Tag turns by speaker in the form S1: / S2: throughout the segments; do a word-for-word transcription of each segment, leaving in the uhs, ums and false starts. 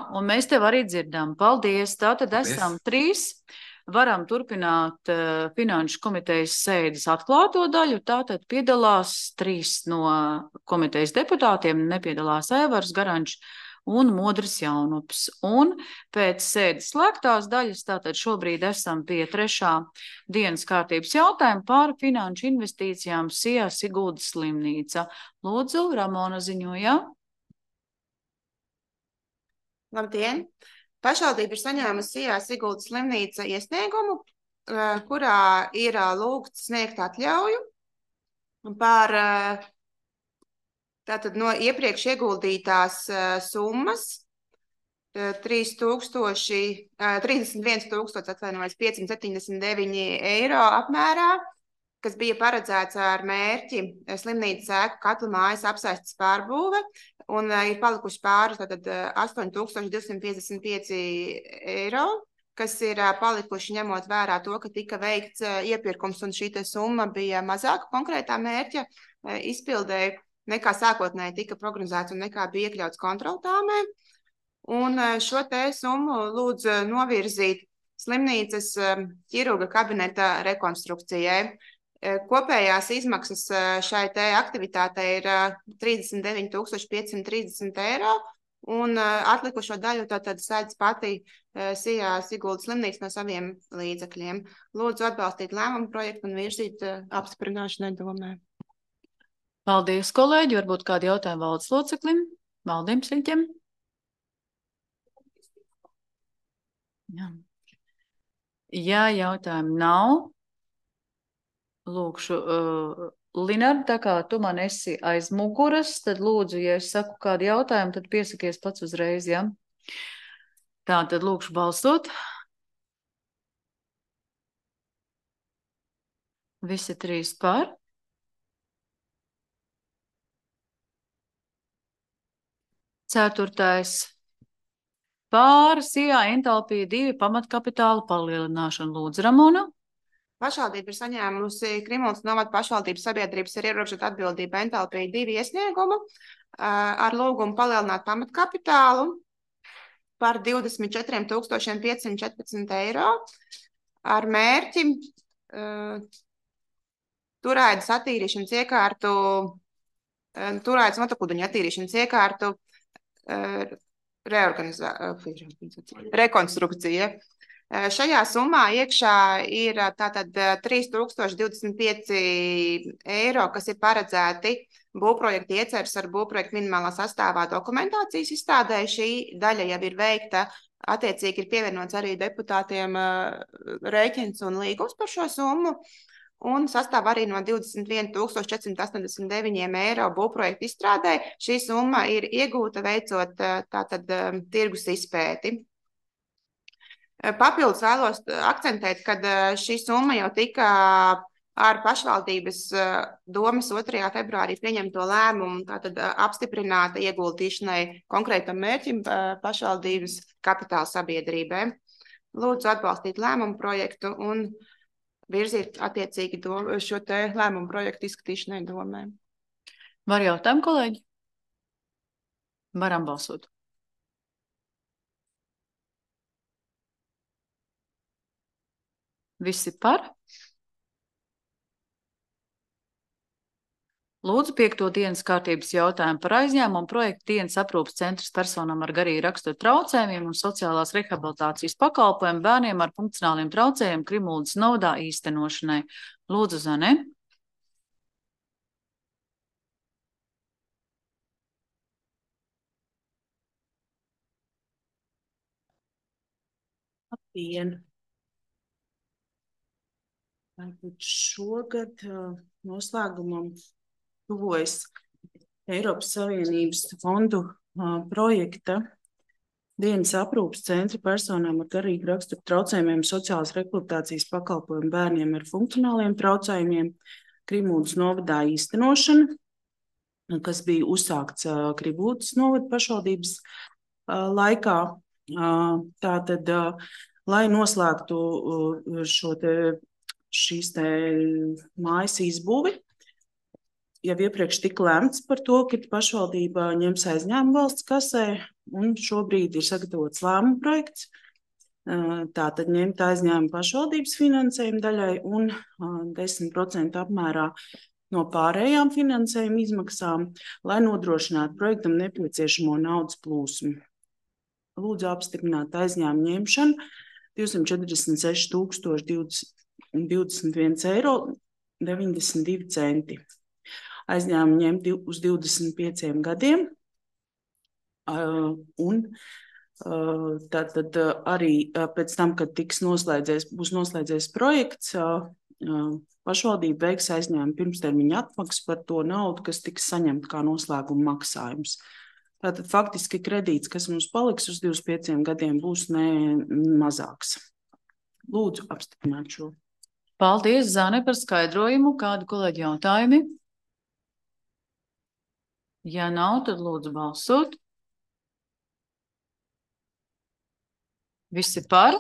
S1: un mēs tev arī dzirdam. Paldies. Tātad
S2: Paldies.
S1: esam trīs. Varam turpināt uh, Finanšu komitejas sēdes atklāto daļu. Tātad piedalās trīs no komitejas deputātiem. Nepiedalās Aivars Garančs un Modris Jaunups. Un pēc sēdes slēgtās daļas, tātad šobrīd esam pie trešā dienas kārtības jautājuma par finanšu investīcijām S I A Siguldas slimnīca. Lūdzu, Ramona ziņojā.
S3: Labdien! Pašvaldība ir saņēmusi S I A Siguldas slimnīca iesniegumu, kurā ir lūgts sniegt atļauju par tātad no iepriekš ieguldītās summas trīsdesmit viens tūkstoši piecsimt septiņdesmit deviņi eiro apmērā, kas bija paredzēts ar mērķi slimnīcas ēku katlu mājas apsaistes pārbūve, un ir palikuši pāri tātad astoņi tūkstoši divsimt piecdesmit pieci eiro, kas ir palikuši ņemot vērā to, ka tika veikts iepirkums, un šī summa bija mazāka konkrētā mērķa izpildēji, nekā sākotnēji tika prognozēts un nekā bija iekļauts kontroltāmē. Un šo te summu lūdz novirzīt slimnīcas ķirurga kabineta rekonstrukcijai. Kopējās izmaksas šai te aktivitātei ir trīsdesmit deviņi tūkstoši piecsimt trīsdesmit eiro, un atlikušo daļu tātad sēdz pati S I A Siguldas slimnīca no saviem līdzekļiem. Lūdzu atbalstīt lēmumu projektu un virzīt apstiprināšanai domē.
S1: Paldies, kolēģi. Varbūt kādi jautājumi valdes loceklim? Valdim Sriņķiem? Jā. Ja jautājumu nav, lūkšu, uh, Linard, tā kā tu man esi aiz muguras, tad lūdzu, ja es saku kādu jautājumu, tad piesakies pats uzreiz, ja? Tā, tad lūkšu balsot. Visi trīs par. Ceturtais. Pār S I A entalpija divi pamatkapitāla palielināšanu. Lūdzu, Ramona.
S3: Pašvaldība ir saņēmusi Krimuldas novada pašvaldības sabiedrības ar ierobežotu atbildību entalpija divi iesniegumu ar lūgumu palielināt pamatkapitālu par divdesmit četriem tūkstošiem piecsimt četrpadsmit eiro ar mērķi uh, turaidas attīrīšanas iekārtu, uh, turaidas motokudiņu attīrīšanas iekārtu uh, reorganizācija, rekonstrukcija. Šajā summā iekšā ir tātad trīs tūkstoši divdesmit pieci eiro, kas ir paredzēti būvprojekta ieceres ar būvprojekta minimālā sastāvā dokumentācijas izstādē. Šī daļa jau ir veikta, attiecīgi ir pievienots arī deputātiem rēķins un līgums par šo summu, un sastāv arī no divdesmit viens tūkstoši četrsimt astoņdesmit deviņi eiro būvprojekta izstrādē. Šī summa ir iegūta veicot tātad tirgus izpēti. Papildus vēlos akcentēt, ka šī summa jau tika ar pašvaldības domas otrajā februārī pieņemto lēmumu, tātad apstiprināta ieguldīšanai konkrētam mērķim pašvaldības kapitāla sabiedrībai. Lūdzu atbalstīt lēmumu projektu un virzīt attiecīgi do, šo te lēmumu projektu izskatīšanai domē.
S1: Var jautājumu, kolēģi? Varam balsot. Visi par? Lūdzu piekto dienas kārtības jautājumu par aizņēmumu projektu dienas aprūpes centrs personām ar garīgu raksturu traucējumiem un sociālās rehabilitācijas pakalpojumu bērniem ar funkcionāliem traucējumiem Krimuldas novadā īstenošanai. Lūdzu, Zane.
S4: Labdien! Šogad uh, noslēgumam tuvojas Eiropas Savienības fondu uh, projekta dienas aprūpes centra personām ar garīgu raksturu traucējumiem, sociālās rehabilitācijas pakalpojumu bērniem ar funkcionāliem traucējumiem Krimuldas novadā īstenošana, kas bija uzsākts uh, Krimuldas novada pašvaldības uh, laikā. Uh, tātad, uh, lai noslēgtu uh, šo te šīs te mājas izbūvi. jau iepriekš tika lēmts par to, ka pašvaldība ņems aizņēmumu valsts kasē, un šobrīd ir sagatavots lēmuma projekts. Tātad ņemt aizņēmumu pašvaldības finansējuma daļai un desmit procenti apmērā no pārējām finansējuma izmaksām, lai nodrošinātu projektam nepieciešamo naudas plūsmu. Lūdzu apstiprināt aizņēmumu ņemšanu divsimt četrdesmit seši tūkstoši divdesmit viens eiro deviņdesmit divi centi. Aizņēmumu ņemt uz divdesmit pieciem gadiem un Tad, tad arī pēc tam, kad tiks noslēdzies, būs noslēdzies projekts, pašvaldība veiks aizņēmumu pirmstermiņa atmaksu par to naudu, kas tiks saņemta kā noslēguma maksājums. Tātad faktiski kredīts, kas mums paliks uz divdesmit pieciem gadiem, būs ne mazāks. Lūdzu apstiprināt šo.
S1: Paldies, Zane, par skaidrojumu. Kādi kolēģi jautājumi? Ja nav, tad lūdzu balsot. Visi par?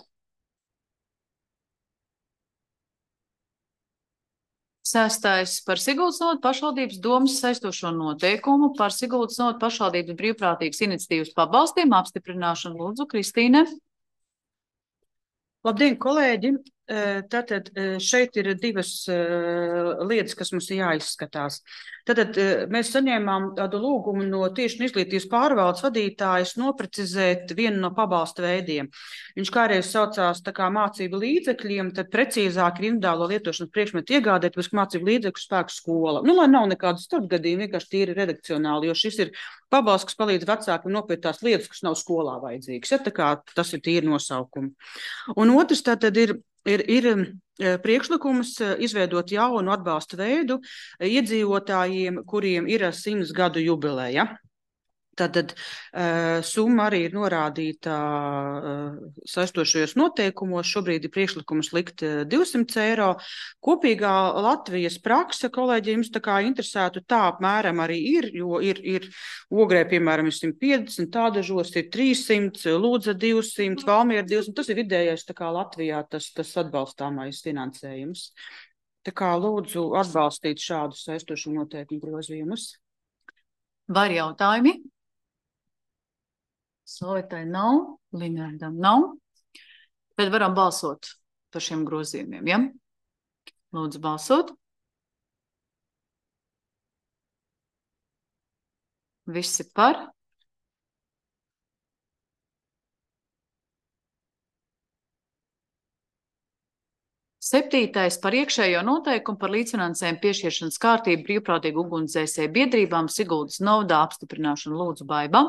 S1: Sestais par Siguldas novadu pašvaldības domas saistošo noteikumu par Siguldas novadu pašvaldības brīvprātīgas iniciatīvas pabalstiem apstiprināšanu. Lūdzu, Kristīne.
S2: Labdien, kolēģi! Tātad šeit ir divas lietas, kas mums ir jāizskatās. Tātad mēs saņēmām tādu lūgumu no tieši izglītības pārvaldes vadītājas noprecizēt vienu no pabalsta veidiem. Viņš kādreiz saucās tā kā mācību līdzekļiem, tad precīzāk ir individuālo lietošanas priekšmetu iegādēt, bez mācību līdzekļu spēku skola. Nu, lai nav nekādu starpgadījumu, vienkārši tīri redakcionāli, jo šis ir pabalsts, kas palīdz vecākiem nopirkt tās lietas, kas nav skolā vajadzīgas. Ja, tā kā tas ir tīri nosaukumi. Un otrs tātad ir Ir, ir priekšlikums izveidot jaunu atbalsta veidu iedzīvotājiem, kuriem ir simts gadu jubileja. Tātad summa arī ir norādīta saistošajos noteikumos. Šobrīd ir priekšlikums likt divsimt eiro. Kopīgā Latvijas prakse, kolēģi, jums tā kā interesētu, tā apmēram arī ir, jo ir, ir Ogrē, piemēram, ir simt piecdesmit, Tādažos ir trīssimt, Lūdza divsimt, Valmiera divsimt. Tas ir vidējais tā kā Latvijā tas, tas atbalstāmais finansējums. Tā kā lūdzu atbalstīt šādus saistošu noteikumu grozījumus.
S1: Vai ir jautājumi? Sovitai nav, Linērdam nav. Tad varam balsot par šiem grozījumiem, ja? Lūdzu balsot. Visi par. Septītais par iekšējo noteikumu par līdzfinansējumu piešķiršanas kārtību brīvprātīgu ugunsdzēsēju biedrībām Siguldas novadā apstiprināšanu. Lūdzu, Baiba.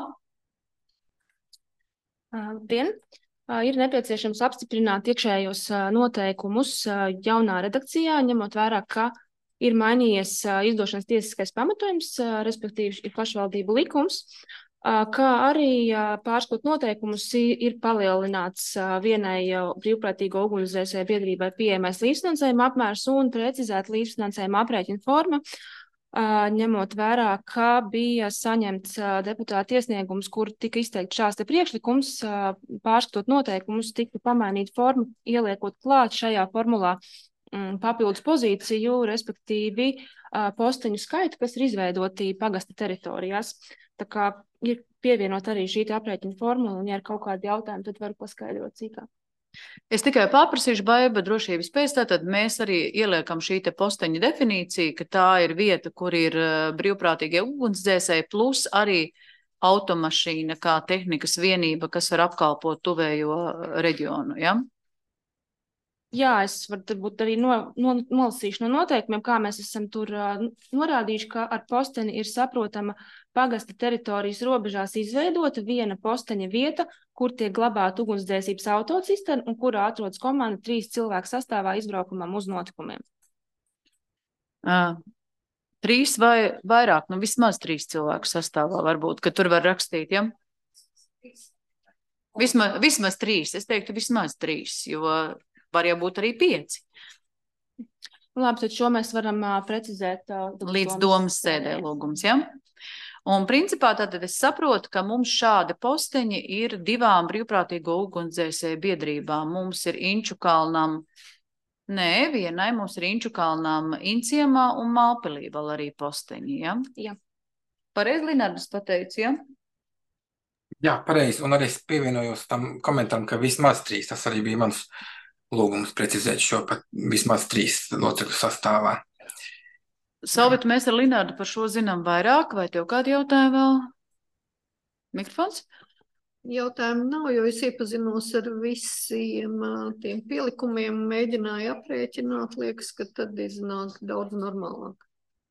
S5: Labdien! Ir nepieciešams apstiprināt iekšējos noteikumus jaunā redakcijā, ņemot vērā, ka ir mainījies izdošanas tiesiskais pamatojums, respektīvi ir pašvaldību likums, kā arī pārskatot noteikumus ir palielināts vienai brīvprātīgo ugunsdzēsēju biedrībai pieejamais līdzfinansējuma apmērs un precizēt līdzfinansējuma aprēķina forma, ņemot vērā, ka bija saņemts deputāta iesniegums, kur tika izteikt šās te priekšlikums, pārskatot noteikumus, tika pamainīt formu, ieliekot klāt šajā formulā papildus pozīciju, respektīvi posteņu skaitu, kas ir izveidoti pagasta teritorijās. Tā kā ir pievienot arī šī aprēķina formula, un ja ir kaut kādi jautājumi, tad varu paskaidrot cīkāk.
S1: Es tikai paprasīšu, Baiba, drošības pēc, tad mēs arī ieliekam šī te posteņa definīciju, ka tā ir vieta, kur ir brīvprātīgie ugunsdzēsēji, plus arī automašīna kā tehnikas vienība, kas var apkalpot tuvējo reģionu, ja?
S5: Jā, es varbūt arī no, no, nolasīšu no noteikumiem, kā mēs esam tur uh, norādījuši, ka ar posteni ir saprotama pagasta teritorijas robežās izveidota viena posteņa vieta, kur tiek glabāta ugunsdzēsības autocisterna un kurā atrodas komanda trīs cilvēku sastāvā izbraukumam uz notikumiem.
S1: Uh, trīs vai vairāk, nu vismaz trīs cilvēku sastāvā varbūt, ka tur var rakstīt, ja? Vismaz, vismaz trīs, es teiktu vismaz trīs, jo var jau būt arī pieci.
S5: Labi, tad šo mēs varam uh, precizēt. Uh,
S1: Līdz domas sēdē lūgums, ja? Un principā tātad es saprotu, ka mums šādi posteņi ir divām brīvprātīgo ugunsdzēsēju biedrībām. Mums ir Inču kalnam Nē, vienai mums ir Inču kalnām Inciemā un Mālpilī vēl arī posteņi, ja?
S5: Jā.
S1: Pareizi Linardas pateica, ja?
S6: Jā, pareizi. Un arī es pievienojos tam komentāram, ka vismaz trīs. Tas arī bija mans lūgums precizēt šo pat vismaz trīs locekļu sastāvā.
S1: Salvit, mēs ar Linardu par šo zinām vairāk, vai tev kādi jautājumi vēl? Mikrofons?
S7: Jautājumu nav, jo es iepazinos ar visiem tiem pielikumiem, mēģināju aprēķināt, liekas, ka tad iznāk daudz normālāk.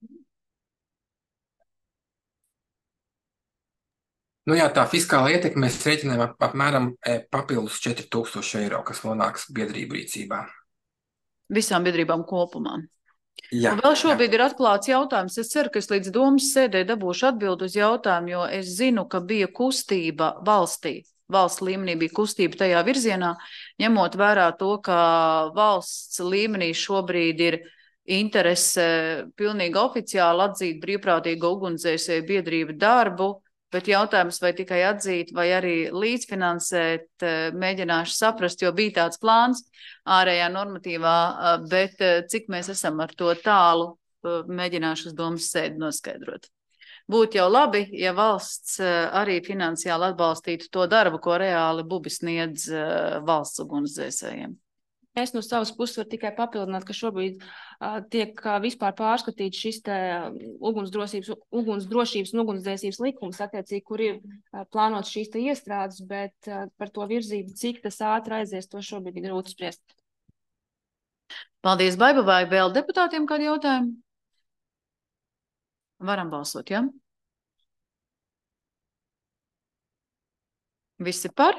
S6: Nu jā, tā fiskāla ietekme mēs rēķinām ap, apmēram papildus četri tūkstoši eiro, kas nonāks biedrību rīcībā.
S1: Visām biedrībām kopumā.
S6: Jā,
S1: un vēl šobrīd
S6: jā.
S1: ir atklāts jautājums. Es ceru, ka es līdz domas sēdē dabūšu atbildu uz jautājumu, jo es zinu, ka bija kustība valstī. Valsts līmenī bija kustība tajā virzienā, ņemot vērā to, ka valsts līmenī šobrīd ir interese pilnīgi oficiāli atzīt brīvprātīgo ugunsdzēsēju biedrību darbu, bet jautājums, vai tikai atzīt, vai arī līdzfinansēt, mēģināšu saprast, jo bija tāds plāns ārējā normatīvā, bet cik mēs esam ar to tālu, mēģināšu uz domas sēdi noskaidrot. Būtu jau labi, ja valsts arī finansiāli atbalstītu to darbu, ko reāli bubi sniedz valsts ugunsdzēsējiem.
S5: Es no savas puses varu tikai papildināt, ka šobrīd uh, tiek uh, vispār pārskatīts šis te ugunsdrošības, ugunsdrošības un ugunsdzēsības likums, attiecīgi, kur ir uh, plānots šīs te iestrādes, bet uh, par to virzību, cik tas ātri aizies, to šobrīd ir grūti spriest.
S1: Paldies, Baiba, vai vēl deputātiem kādi jautājumi? Varam balsot, ja? Visi par?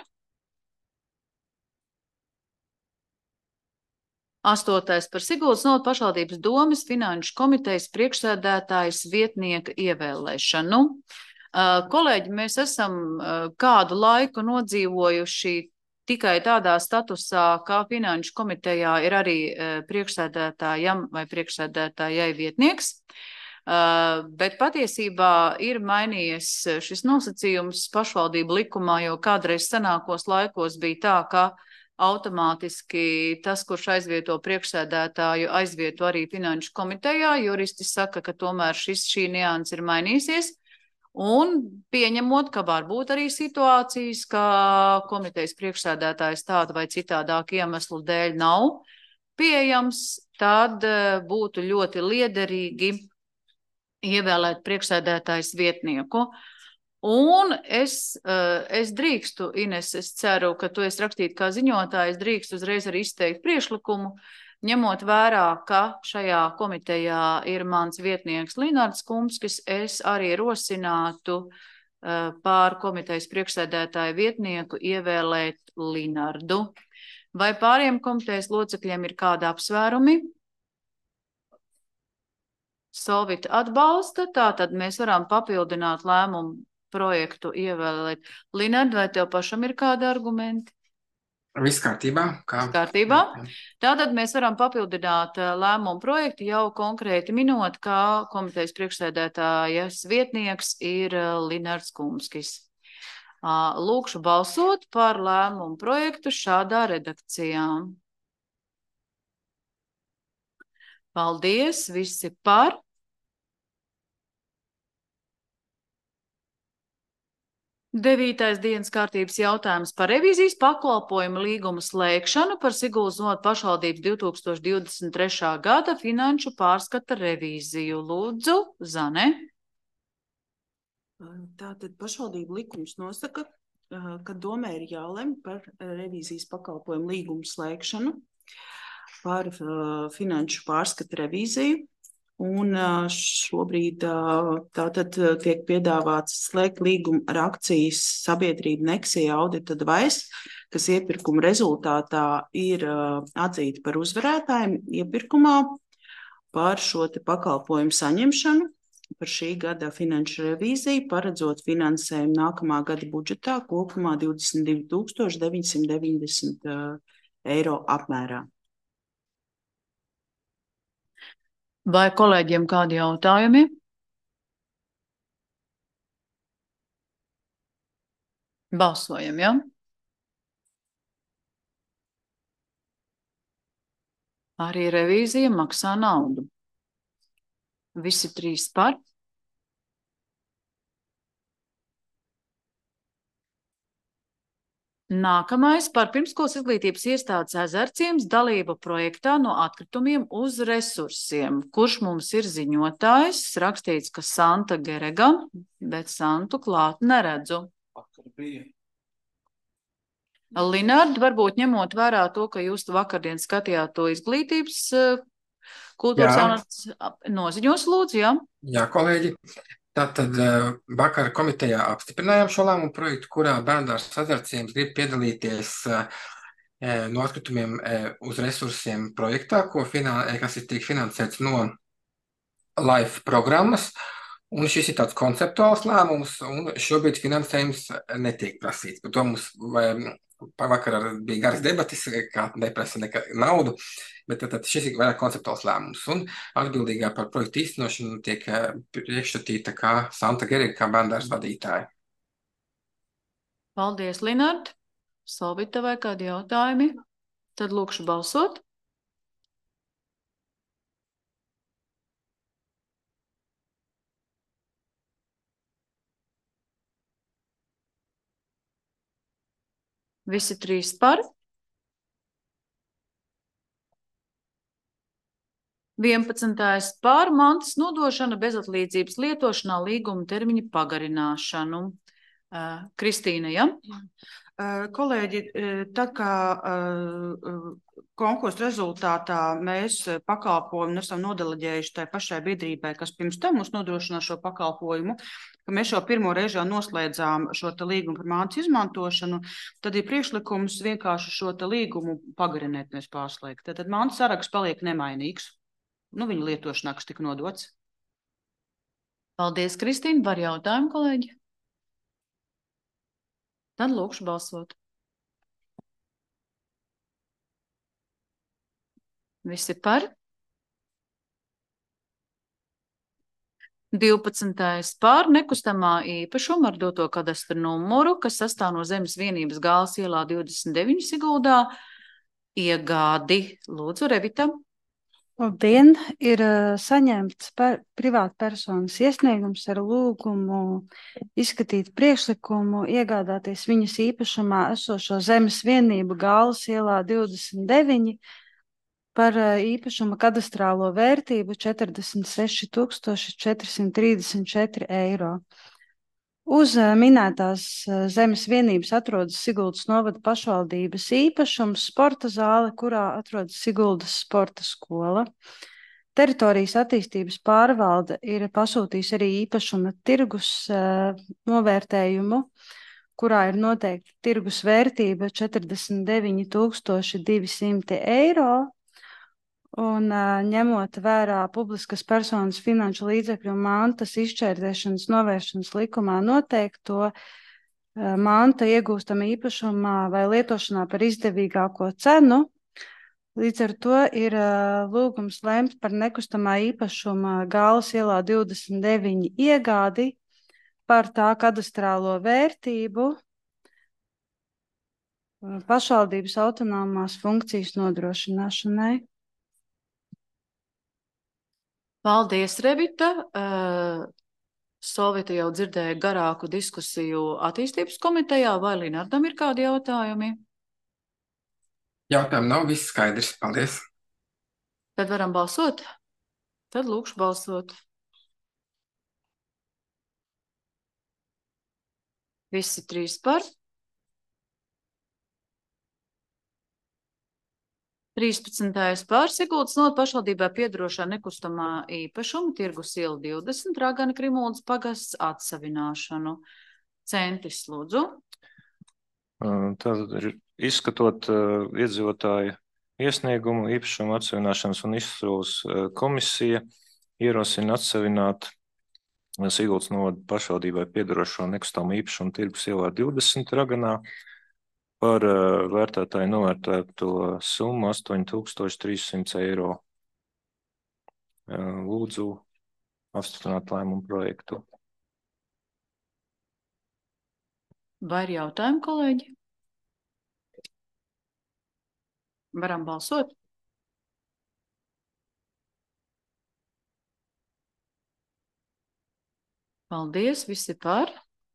S1: Astotais par Siguldas novadu pašvaldības domes finanšu komitejas priekšsēdētājas vietnieka ievēlēšanu. Kolēģi, mēs esam kādu laiku nodzīvojuši tikai tādā statusā, kā finanšu komitejā ir arī priekšsēdētājam vai priekšsēdētājai vietnieks. Bet patiesībā ir mainījies šis nosacījums pašvaldību likumā, jo kādreiz senākos laikos bija tā, ka automātiski tas, kurš aizvieto priekšsēdētāju, aizvieto arī finanšu komitejā. Juristi saka, ka tomēr šis, šī nianses ir mainīsies. Un pieņemot, ka var būt arī situācijas, ka komitejas priekšsēdētājs tāda vai citādāk iemeslu dēļ nav pieejams, tad būtu ļoti liederīgi ievēlēt priekšsēdētājs vietnieku. Un es, es drīkstu, Ines, es ceru, ka tu esi rakstīt kā ziņotājs, drīkstu uzreiz arī izteikt priekšlikumu, ņemot vērā, ka šajā komitejā ir mans vietnieks Linards Kumskis, es arī rosinātu pār komitejas priekšsēdētāju vietnieku ievēlēt Linardu. Vai pāriem komitejas locekļiem ir kādi apsvērumi? Solvit atbalsta, tātad mēs varam papildināt lēmumu projektu ievēlēt. Linard, vai tev pašam ir kādi argumenti?
S6: Viss kārtībā. Kā?
S1: Kārtībā. Tātad mēs varam papildināt lēmumu projektu jau konkrēti minot, kā komitejas priekšsēdētājas vietnieks ir Linards Kumskis. Lūkšu balsot par lēmumu projektu šādā redakcijā. Paldies, visi par. Devītais dienas kārtības jautājums par revīzijas pakalpojumu līgumu slēgšanu par Siguldas novada pašvaldības divi tūkstoši divdesmit trešā gada finanšu pārskata revīziju. Lūdzu, Zane.
S4: Tātad pašvaldību likums nosaka, ka domē ir jālemj par revīzijas pakalpojumu līgumu slēgšanu par finanšu pārskata revīziju. Un šobrīd tātad tiek piedāvāts slēgt līgumu ar akcijas sabiedrību Nexija Audit Advice, kas iepirkuma rezultātā ir atzīta par uzvarētājiem iepirkumā par šo te pakalpojumu saņemšanu, par šī gada finanšu revīziju, paredzot finansējumu nākamā gada budžetā kopumā divdesmit divi tūkstoši deviņsimt deviņdesmit eiro apmērā.
S1: Vai kolēģiem kādi jautājumi? Balsojam, ja? Arī revīzija maksā naudu. Visi trīs par. Nākamais par pirmskolas izglītības iestādes Ezerciems dalību projektā no atkritumiem uz resursiem. Kurš mums ir ziņotājs? Rakstīts, ka Santa Gerega, bet Santu klāt neredzu. Linārd, varbūt ņemot vērā to, ka jūs vakardien skatījāt to izglītības kultūras jaunatnes noziņos, lūdzu, jā?
S6: Jā, kolēģi. Tātad vakar komitejā apstiprinājām šo lēmumu projektu, kurā Bērndārzs Ezerciems grib piedalīties no atkritumiem uz resursiem projektā, ko finā, kas ir tiek finansēts no LIFE programmas. Un šis ir tāds konceptuāls lēmums, un šobrīd finansējums netiek prasīts. Par to mums pavakar bija garas debatis, kā neprasa nekā naudu, bet tad šis ir vairāk konceptuāls lēmums. Un atbildīgā par projektu īstenošanu tiek priekšstatīta kā Santa Gerega, kā bērndārzs vadītāja.
S1: Paldies, Linārd. Solvita, vai kādi jautājumi? Tad lūkšu balsot. Visi trīs par. vienpadsmitais par mantas nodošana bezatlīdzības lietošanā līguma termiņa pagarināšanu. Uh, Kristīna, ja?
S2: Uh, kolēģi, tā kā uh, konkursa rezultātā mēs pakalpojumu esam nodeleģējuši tai pašai biedrībai, kas pirms tam mums nodrošinā šo pakalpojumu, ka mēs jau pirmo reizi jau noslēdzām šo te līgumu par mantas izmantošanu, tad ir priekšlikums vienkārši šo te līgumu pagarināt, mēs pārslēgt. Tad mantas saraksts paliek nemainīgs. Nu, viņa lietošanā, kas tika nodots.
S1: Paldies, Kristīna. Var jautājumu, kolēģi? Tad lūkšu balsot. Visi par? divpadsmitais par nekustamā īpašuma ar doto kadastra numuru, kas sastāv no zemes vienības Gāles ielā divdesmit deviņi Siguldā. Iegādi. Lūdzu, Revita.
S8: Labdien! Ir uh, saņemts par, privātpersonas iesniegums ar lūgumu izskatīt priekšlikumu, iegādāties viņas īpašumā esošo zemes vienību Gāles ielā divdesmit deviņi par uh, īpašuma kadastrālo vērtību četrdesmit seši tūkstoši četri simti trīsdesmit četri eiro. Uz uh, minētās uh, zemes vienības atrodas Siguldas novada pašvaldības īpašums, sporta zāle, kurā atrodas Siguldas sporta skola. Teritorijas attīstības pārvalde ir pasūtījusi arī īpašuma tirgus uh, novērtējumu, kurā ir noteikta tirgus vērtība četrdesmit deviņi tūkstoši divi simti eiro. Un uh, ņemot vērā publiskas personas finanšu līdzekļu mantas izšķērdēšanas novēršanas likumā noteikto, uh, manta iegūstama īpašumā vai lietošanā par izdevīgāko cenu. Līdz ar to ir uh, lūgums lemt par nekustamā īpašuma Gāles ielā divdesmit deviņi iegādi par tā kadastrālo vērtību uh, pašvaldības autonomās funkcijas nodrošināšanai.
S1: Paldies, Revita. Uh, Solvita jau dzirdēja garāku diskusiju attīstības komitejā, vai Linardam ir kādi jautājumi?
S6: Jautājumi nav, viss skaidrs. Paldies.
S1: Tad varam balsot? Tad lūkšu balsot. Visi trīs par. trīspadsmitais par Siguldas novada pašvaldībā piederošā nekustamā īpašuma tirgus iela divdesmit Ragana Krimuldas pagasts atsavināšanu. Centis, lūdzu.
S9: Tātad ir izskatot uh, iedzīvotāju iesniegumu, īpašumu atsavināšanas un izsoles uh, komisija ierosina atsavināt Siguldas novada pašvaldībai piederošo nekustamo īpašumu tirgus ielā divdesmit Raganā par uh, vērtētāju novērtēto summu astoņi tūkstoši trīs simti eiro. Uh, lūdzu apstiprināt lēmumu projektu.
S1: Vai ir jautājumi, kolēģi? Varam balsot? Paldies, visi par.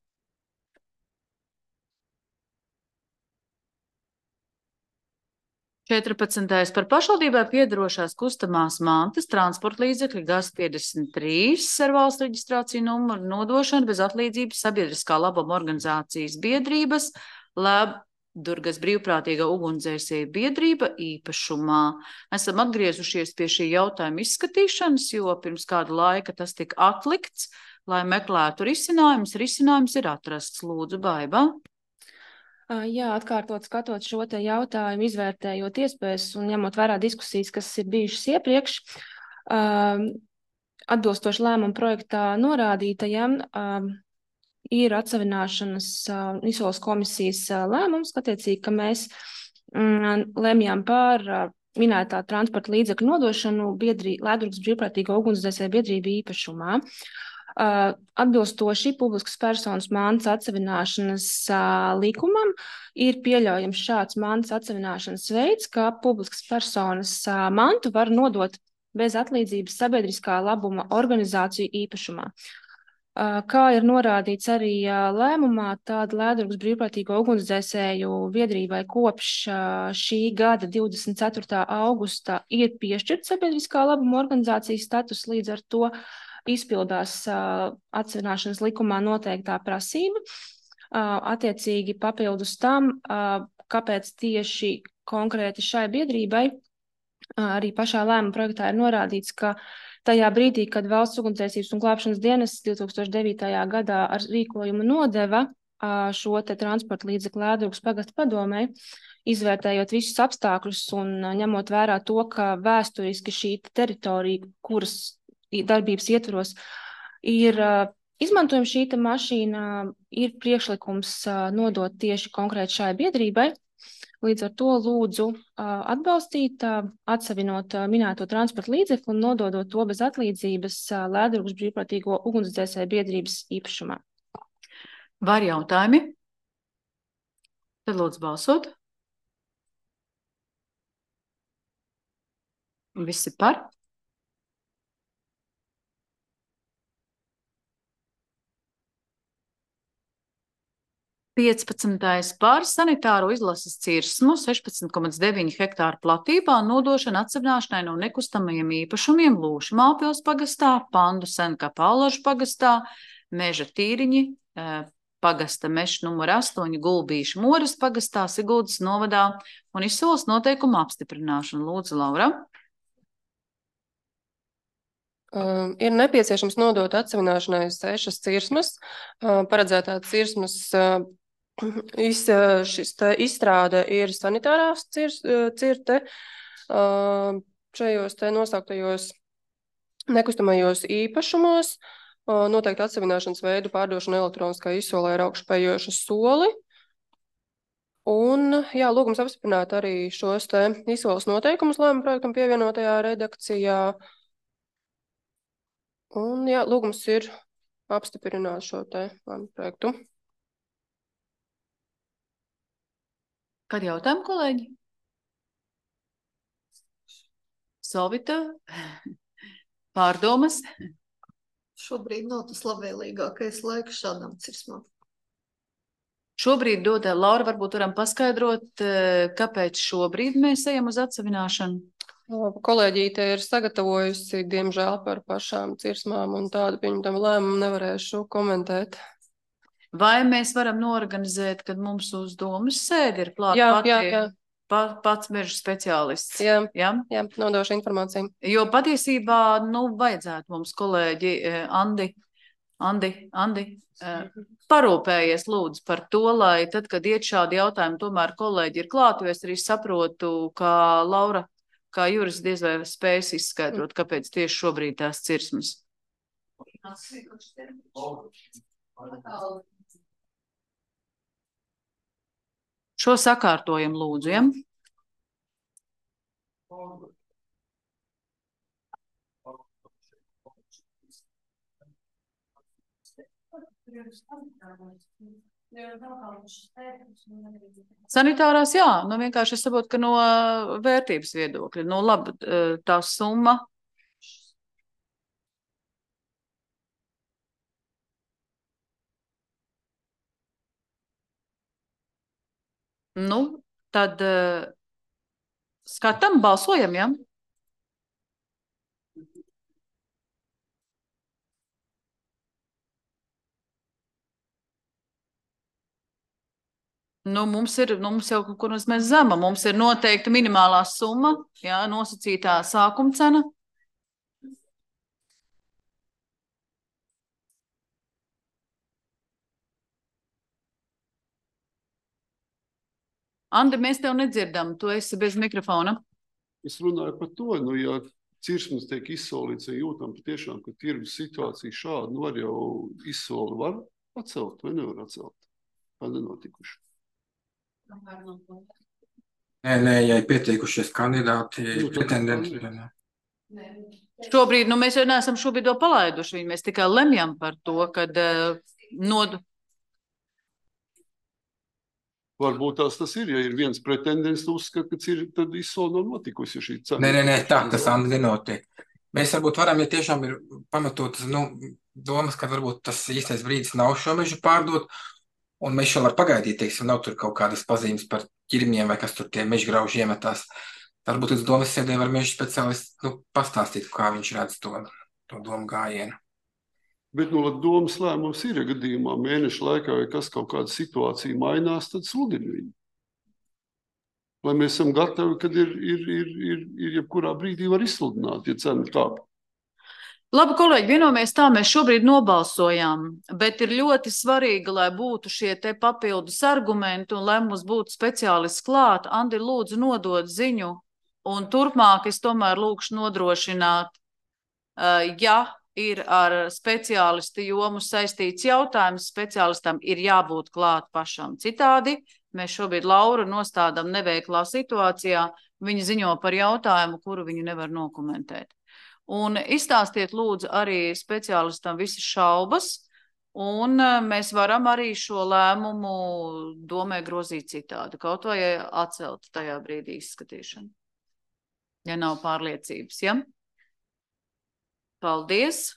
S1: četrpadsmitais par pašvaldībai piedarošās kustamās mantas transporta līdzekļi G A Z piecdesmit trīs ar valsts reģistrāciju numuru nodošanu bez atlīdzības sabiedriskā labuma organizācijas biedrības Ledurgas brīvprātīgā ugunsdzēsēju biedrība īpašumā. Esam atgriezušies pie šī jautājuma izskatīšanas, jo pirms kāda laika tas tika atlikts, lai meklētu risinājumus. Risinājums ir atrasts. Lūdzu, Baiba.
S5: Jā, atkārtot skatot šo te jautājumu, izvērtējot iespējas un ņemot vērā diskusijas, kas ir bijušas iepriekš, atbilstoši lēmumu projektā norādītajam, ir atsavināšanas izsoles komisijas lēmums, attiecīgi, ka mēs lemjām par minētā transporta līdzekļu nodošanu biedrī, Ledurgas brīvprātīgo ugunsdzēsēju biedrību īpašumā. Atbilstoši publiskas personas mantas atsavināšanas likumam ir pieļaujams šāds mantas atsavināšanas veids, ka publiskas personas mantu var nodot bez atlīdzības sabiedriskā labuma organizāciju īpašumā. Kā ir norādīts arī lēmumā, tāda Ledurgas brīvprātīgo ugunsdzēsēju biedrībai kopš šī gada divdesmit ceturtā augusta ir piešķirts sabiedriskā labuma organizācijas status, līdz ar to izpildās uh, atsavināšanas likumā noteiktā prasība. Uh, attiecīgi papildus tam, uh, kāpēc tieši konkrēti šai biedrībai, uh, arī pašā lēmuma projektā ir norādīts, ka tajā brīdī, kad Valsts ugunsdzēsības un glābšanas dienests divi tūkstoši devītajā gadā ar rīkojumu nodeva uh, šo te transporta līdzekļu Ledurgas pagasta padomei, izvērtējot visus apstākļus un uh, ņemot vērā to, ka vēsturiski šī teritorija, kuras darbības ietvaros ir uh, izmantojama šī mašīna, ir priekšlikums uh, nodot tieši konkrēti šai biedrībai. Līdz ar to lūdzu uh, atbalstīt, uh, atsavinot uh, minēto transporta līdzekli un nododot to bez atlīdzības uh, Ledurgas brīvprātīgo ugunsdzēsēju biedrības īpašumā.
S1: Var jautājumi? Tad lūdzu balsot. Visi par? piecpadsmitais par sanitāro izlases cirsmu sešpadsmit komats deviņi hektāru platībā nodošana atsavināšanai no nekustamajiem īpašumiem Lūšu Mālpils pagastā, Pandu Senkapa Allažu pagastā, Meža Tīriņi, pagasta mežs numur astoņi Gulbīšu Moras pagastā, Siguldas novadā un izsoles noteikumu apstiprināšanu. Lūdzu, Laura.
S10: Uh, ir nepieciešams nodot atsavināšanai sešas cirsmas. Uh, paredzētā cirsmas uh, iz, uh, šis te izstrāde ir sanitārās cirs, uh, cirte. Uh, šajos te nosauktajos nekustamajos īpašumos uh, noteikti atsavināšanas veidu pārdošana elektroniskā izsolē ar augšpējošu soli. Un, jā, lūgums apstiprināt arī šos te izsoles noteikumus lēmuma projektam pievienotajā redakcijā. Un, jā, lūgums ir apstiprināt šo te lēmumu projektu.
S1: Kad jautājumi, kolēģi? Solvita? Pārdomas?
S7: Šobrīd nav tas labvēlīgākais laiks šādām cirsmām.
S1: Šobrīd dod, Laura, varbūt varam paskaidrot, kāpēc šobrīd mēs ejam uz atsavināšanu?
S10: Kolēģīte ir sagatavojusi, diemžēl, par pašām cirsmām un tādu pieņemtam lēmumu nevarēšu komentēt.
S1: Vai mēs varam norganizēt, kad mums uz domas sēdi ir klāt
S10: jā,
S1: pati,
S10: jā, jā.
S1: Pa, pats meža speciālists?
S10: Jā,
S1: jā?
S10: jā, nodošu informāciju.
S1: Jo patiesībā, nu, vajadzētu mums kolēģi Andi, Andi, Andi, parūpējies lūdzu par to, lai tad, kad iet šādi jautājumi, tomēr kolēģi ir klāt, jo es arī saprotu, ka Laura, kā Juris diez vai spējas izskaidrot, kāpēc tieši šobrīd tās cirsmas. Šo sakārtojam lūdzu, ja? Sanitārās, jā, nu vienkārši es saprotu, ka no vērtības viedokļa, no labi, tā summa Nu, tad uh, skatam, balsojam, ja? Nu, mums ir, nu, mums jau kaut kur mēs zema, mums ir noteikta minimālā summa, jā, nosacītā sākuma cena. Andi, mēs tev nedzirdam, tu esi bez mikrofona.
S11: Es runāju par to, nu, ja cirsmas tiek izsolīts, ja jūtam patiešām, ka tirgus situācija šāda, nu, var jau izsoli var atcelt vai nevar atcelt. Tā nenotikuši.
S6: Nē, nē, ja ir pieteikušies kandidāti,
S11: Nu, tad
S6: pretendenti.
S11: kandidāti.
S1: Šobrīd, nu, mēs jau neesam šobrīd to palaiduši, mēs tikai lemjam par to, kad uh, nodu.
S11: Varbūt tās tas ir, ja ir viens pretendents, tu uzskat, ka ir, tad izsoli nav notikusi, ja šī cena.
S6: Nē, nē, nē, tā, tas Andi nenotiek. Mēs varbūt varam, ja tiešām ir pamatotas, nu, domas, ka varbūt tas īstais brīdis nav šo mežu pārdot, un mēs šo var pagaidīt, teiksim, nav tur kaut kādas pazīmes par ķirmiem vai kas tur tie mežgrauži iemetās. Varbūt līdz domas sēdē var mežu speciālists, nu, pastāstīt, kā viņš redz to, to domu gājienu.
S11: Bet, nu, domas lēmums ir, ja gadījumā mēneša laikā, ja kas kaut kāda situācija mainās, tad sludina viņu. Lai mēs esam gatavi, kad ir, ir, ir, ir, ir jebkurā brīdī var izsludināt, ja cena kāp.
S1: Labi, kolēģi, vienojamies tā, mēs šobrīd nobalsojām, bet ir ļoti svarīgi, lai būtu šie te papildus argumenti un lai mums būtu speciālists klāt. Andi, lūdzu nodot ziņu, un turpmāk es tomēr lūkšu nodrošināt, ja ir ar speciālistu jomu saistīts jautājums, speciālistam ir jābūt klāt pašam. Citādi mēs šobrīd Lauru nostādām neveiklā situācijā, viņa ziņo par jautājumu, kuru viņa nevar nokomentēt. Un izstāstiet lūdzu arī speciālistam visas šaubas, un mēs varam arī šo lēmumu domē grozīt citādi, kaut vai atcelt tajā brīdī izskatīšanu, ja nav pārliecības, ja? Paldies!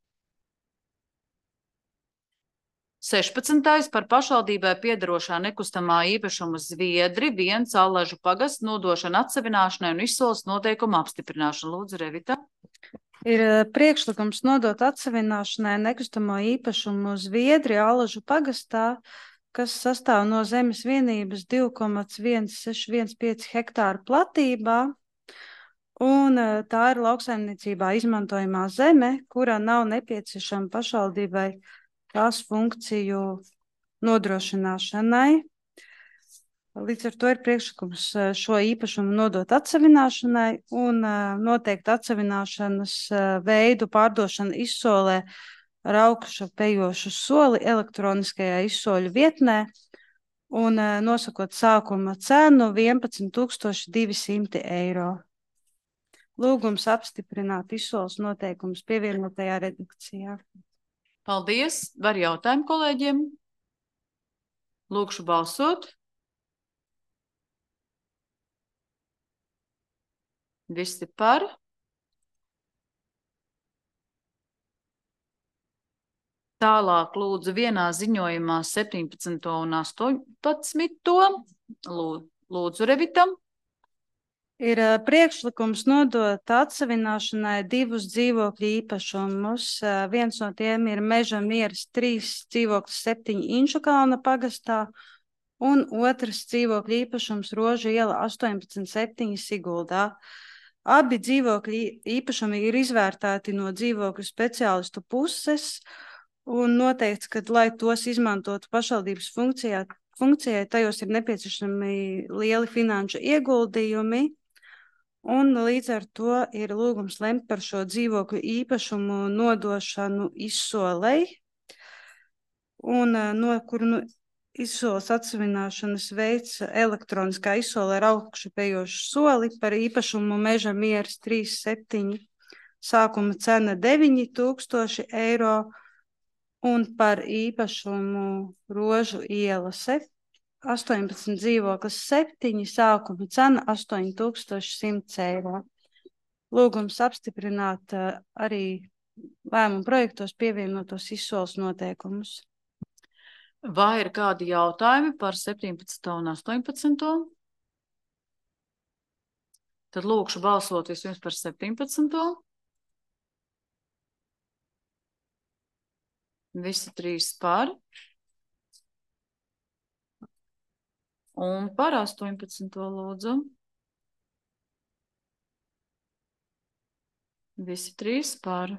S1: sešpadsmitais par pašvaldībai piederošā nekustamā īpašuma Zviedri viens Allažu pagasts nodošana atsevināšanai un izsoles noteikumu apstiprināšanu. Lūdzu, Revita.
S8: Ir priekšlikums nodot atsevināšanai nekustamo īpašumu Zviedri Allažu pagastā, kas sastāv no zemes vienības divi komats viens seši viens pieci hektāru platībā, un tā ir lauksaimniecībā izmantojamā zeme, kurā nav nepieciešama pašvaldībai tās funkciju nodrošināšanai. Līdz ar to ir priekšlikums šo īpašumu nodot atsevināšanai un noteikt atsevināšanas veidu pārdošanu izsolē ar augšupejošu soli elektroniskajā izsoļu vietnē un nosakot sākuma cenu vienpadsmit tūkstoši divi simti eiro. Lūgums apstiprināt izsoles noteikumus pievienotajā redakcijā.
S1: Paldies. Var jautājumu kolēģiem? Lūkšu balsot. Visi par. Tālāk lūdzu vienā ziņojumā septiņpadsmito un astoņpadsmito Lūdzu, Revitam.
S8: Ir priekšlikums nodot atsevināšanai divus dzīvokļu īpašumus. Viens no tiem ir Meža mieras trīs dzīvoklis septiņi Inču kalna pagastā, un otrs dzīvokļu īpašums Rožu iela astoņpadsmit septiņi Siguldā. Abi dzīvokļu īpašumi ir izvērtēti no dzīvokļu speciālistu puses, un noteikts, ka, lai tos izmantotu pašvaldības funkcijā, funkcijai, tajos ir nepieciešami lieli finanšu ieguldījumi. Un līdz ar to ir lūgums lemt par šo dzīvokļu īpašumu nodošanu izsolei, un no kuru nu, izsoles atsevināšanas veids elektroniskā izsole ar augšupejošu soli par īpašumu Meža mieras trīs septiņi, sākuma cena deviņi tūkstoši eiro, un par īpašumu Rožu iela astoņpadsmit dzīvoklis septiņi, sākuma cena astoņi tūkstoši simts eiro. Lūgums apstiprināt arī lēmumu projektos pievienotos izsoles noteikumus.
S1: Vai ir kādi jautājumi par septiņpadsmito un astoņpadsmito? Tad lūkšu balsot vispirms par septiņpadsmito. Visi trīs par. Un par astoņpadsmito lūdzu. Visi trīs par.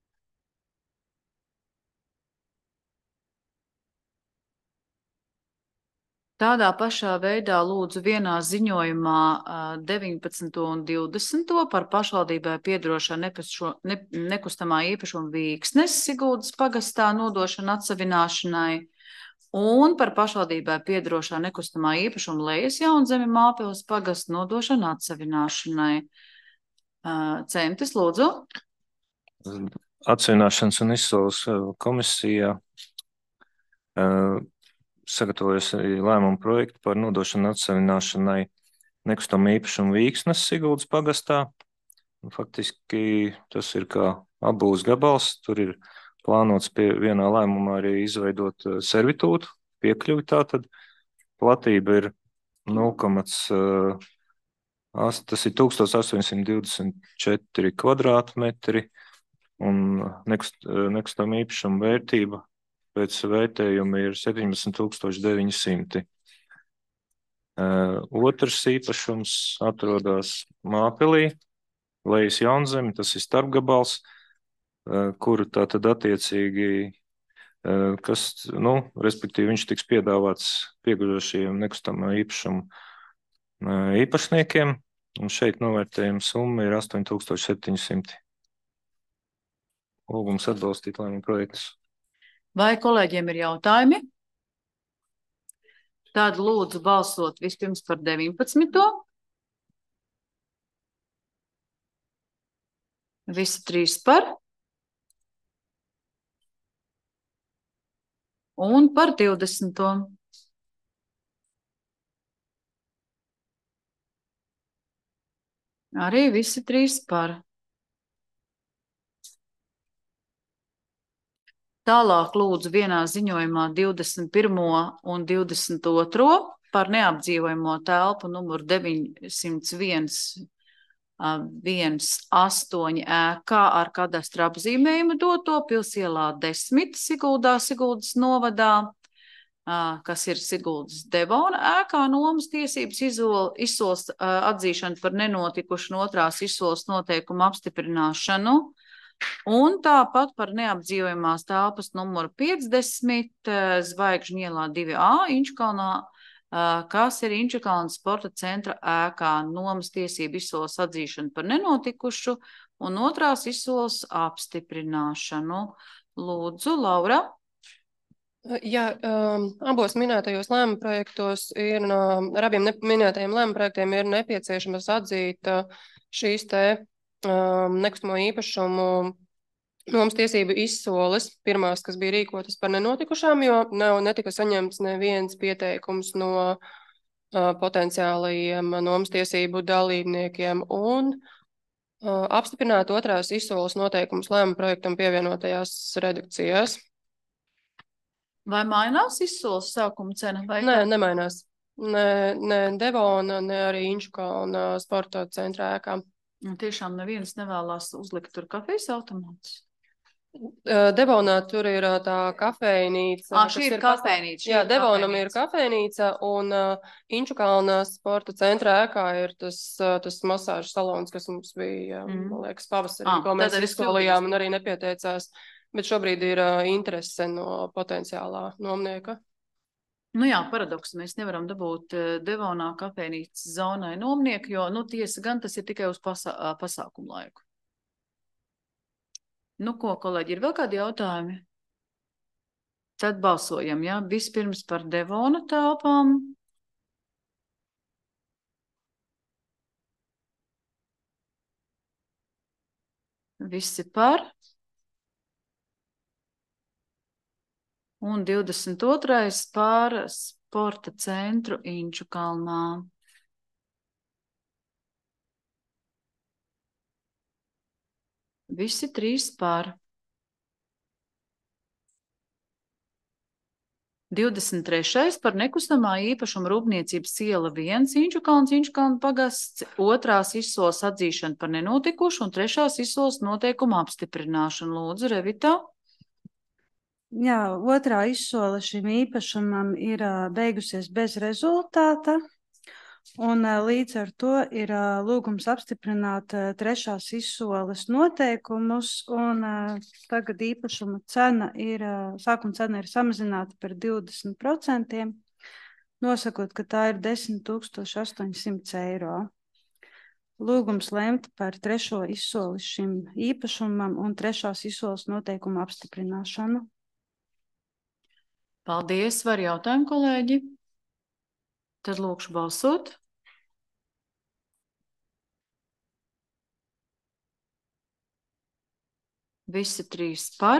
S1: Tādā pašā veidā lūdzu vienā ziņojumā deviņpadsmito un divdesmito par pašvaldībai piederošā nepašo, ne, nekustamā īpašuma Vīksnes Siguldas pagastā nodošanu atsavināšanai un par pašvaldībai piederošā nekustamā īpašuma Lejas Jaunzeme Māpils pagastu nodošanu atsavināšanai. Centis, lūdzu.
S9: Atsavināšanas un izsoles komisija sagatavojas lēmumu projektu par nodošanu atsavināšanai nekustamā īpašuma Vīksnes Siguldas pagastā. Faktiski tas ir kā apbūves gabals. Tur ir plānots pie vienā lēmumā arī izveidot servitūtu, piekļuvi tātad. Platība ir nulle komats tas ir tūkstoš astoņsimt divdesmit četri kvadrātmetri un nekust, nekustamā īpašuma vērtība pēc vērtējuma ir septiņpadsmit tūkstoši deviņi simti. Uh, otrs īpašums atrodas Māpilī, Lejas Jaunzeme, tas ir starpgabals, uh, kuru tātad attiecīgi, uh, kas, nu, respektīvi viņš tiks piedāvāts pieguļošajiem nekustamā īpašuma uh, īpašniekiem, un šeit novērtējuma summa ir astoņi tūkstoši septiņi simti. Lūgums atbalstīt lēmumu projektus.
S1: Vai kolēģiem ir jautājumi? Tad lūdzu balsot vispirms par deviņpadsmito. Visi trīs par. Un par divdesmito. Arī visi trīs par. Tālāk lūdzu vienā ziņojumā divdesmit pirmo un divdesmit otro par neapdzīvojamo telpu numuru deviņsimt viens astoņi ēkā ar kadastra apzīmējumu doto Pilsielā desmit Siguldā, Siguldas novadā, kas ir Siguldas Devona ēkā nomas tiesības izsoles atzīšana par nenotikušu un otrās izsoles noteikumu apstiprināšanu. Un tāpat par neapdzīvojamās telpas numuru piecdesmit Zvaigžņu ielā divi A Inčukalnā, kas ir Inčukalnas sporta centra ēkā nomas tiesību izsoles atzīšanu par nenotikušu un otrās izsoles apstiprināšanu. Lūdzu, Laura.
S10: Jā, um, abos minētajos lēmuma projektos ir, um, ar abiem minētajiem lēmuma projektiem ir nepieciešams atzīt uh, šīs te um, nekustamo īpašumu nomas tiesību izsoles, pirmās, kas bija rīkotas par nenotikušām, jo nav netika saņemts neviens pieteikums no uh, potenciālajiem nomas tiesību dalībniekiem un uh, apstiprināt otrās izsoles noteikumus lēmuma projektam pievienotajās redakcijās.
S1: Vai mainās izsoles sākuma cena? Vai
S10: Nē, nemainās. Ne, ne Devona, ne arī Inčukalna sporta centra ēkā.
S1: Tiešām neviens nevēlās uzlikt tur kafijas automātus?
S10: Devonā tur ir tā kafejnīca.
S1: Ā, šī ir kafejnīca.
S10: Jā, Devonam ir kafejnīca un uh, Inčukalna sporta centra ēkā ir tas, uh, tas masāžu salons, kas mums bija, mm. man liekas, pavasarī, ah, ko mēs izsolījām un arī nepieteicās. Bet šobrīd ir uh, interese no potenciālā nomnieka.
S1: Nu jā, paradoks. Mēs nevaram dabūt Devonā kafejnīcas zonai nomnieku, jo, nu, tiesa gan tas ir tikai uz pasā, pasākumu laiku. Nu, ko, kolēģi, ir vēl kādi jautājumi? Tad balsojam, jā? Vispirms par Devona telpām. Visi par. Un divdesmit otrais par sporta centru Inčukalnā. Visi trīs par. divdesmit trešais par nekustamā īpašuma rūpniecības iela viens, Inčukalns, Inčukalna pagasts, otrās izsoles atzīšana par nenotikušu un trešās izsoles noteikumu apstiprināšanu. Lūdzu, Revita.
S8: Jā, otrā izsole šim īpašumam ir ā, beigusies bez rezultāta, un ā, līdz ar to ir ā, lūgums apstiprināt ā, trešās izsoles noteikumus, un ā, tagad īpašuma cena ir, ā, sākuma cena ir samazināta par divdesmit procentiem, nosakot, ka tā ir desmit tūkstoši astoņsimt eiro. Lūgums lemt par trešo izsoli šim īpašumam un trešās izsoles noteikumu apstiprināšanu.
S1: Paldies, var jautājumu, kolēģi? Tad lūkšu balsot. Visi trīs par.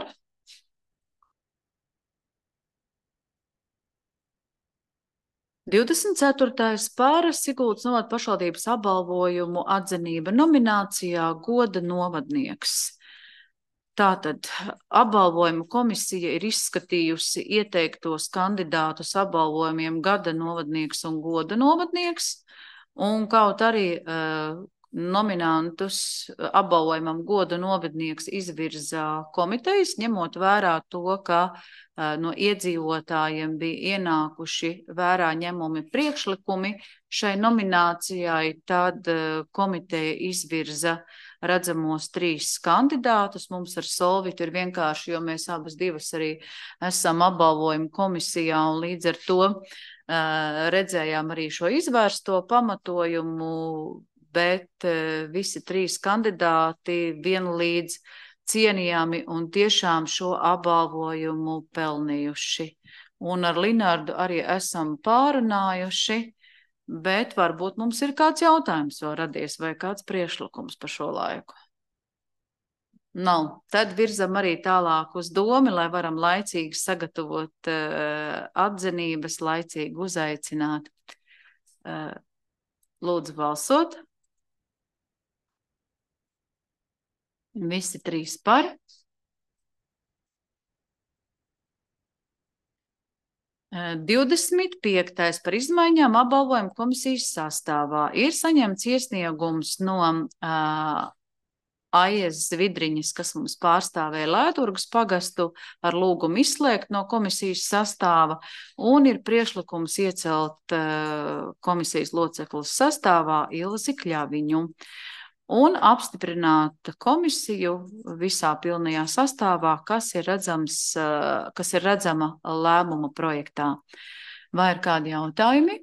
S1: divdesmit ceturtais par Siguldas novada pašvaldības apbalvojumu atzinība nominācijā goda novadnieks. Tātad apbalvojuma komisija ir izskatījusi ieteiktos kandidātus apbalvojumiem gada novadnieks un goda novadnieks, un kaut arī uh, nominantus apbalvojumam goda novadnieks izvirza komitejas, ņemot vērā to, ka uh, no iedzīvotājiem bija ienākuši vērā ņemumi priekšlikumi šai nominācijai, tad uh, komiteja izvirza redzamos trīs kandidātus. Mums ar Solvitu ir vienkārši, jo mēs abas divas arī esam apbalvojuma komisijā, un līdz ar to uh, redzējām arī šo izvērsto pamatojumu, bet uh, visi trīs kandidāti vienlīdz cienījami un tiešām šo apbalvojumu pelnījuši. Un ar Linardu arī esam pārunājuši, bet varbūt mums ir kāds jautājums vēl radies vai kāds priekšlikums par šo laiku. Nav. Tad virzam arī tālāk uz domi, lai varam laicīgi sagatavot uh, atzinības, laicīgi uzaicināt. Uh, lūdzu balsot. Visi trīs par. divdesmit piektais par izmaiņām apbalvojuma komisijas sastāvā. Ir saņemts iesniegums no uh, Aies Zvidriņas, kas mums pārstāvēja Lēdurgas pagastu, ar lūgumu izslēgt no komisijas sastāva, un ir priekšlikums iecelt uh, komisijas loceklis sastāvā Ilzi Kļaviņu un apstiprināt komisiju visā pilnajā sastāvā, kas ir redzams, kas ir redzama lēmuma projektā. Vai ir kādi jautājumi?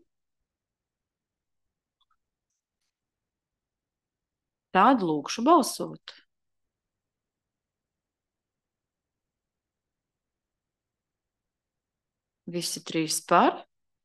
S1: Tad lūkšu balsot. Visi trīs par.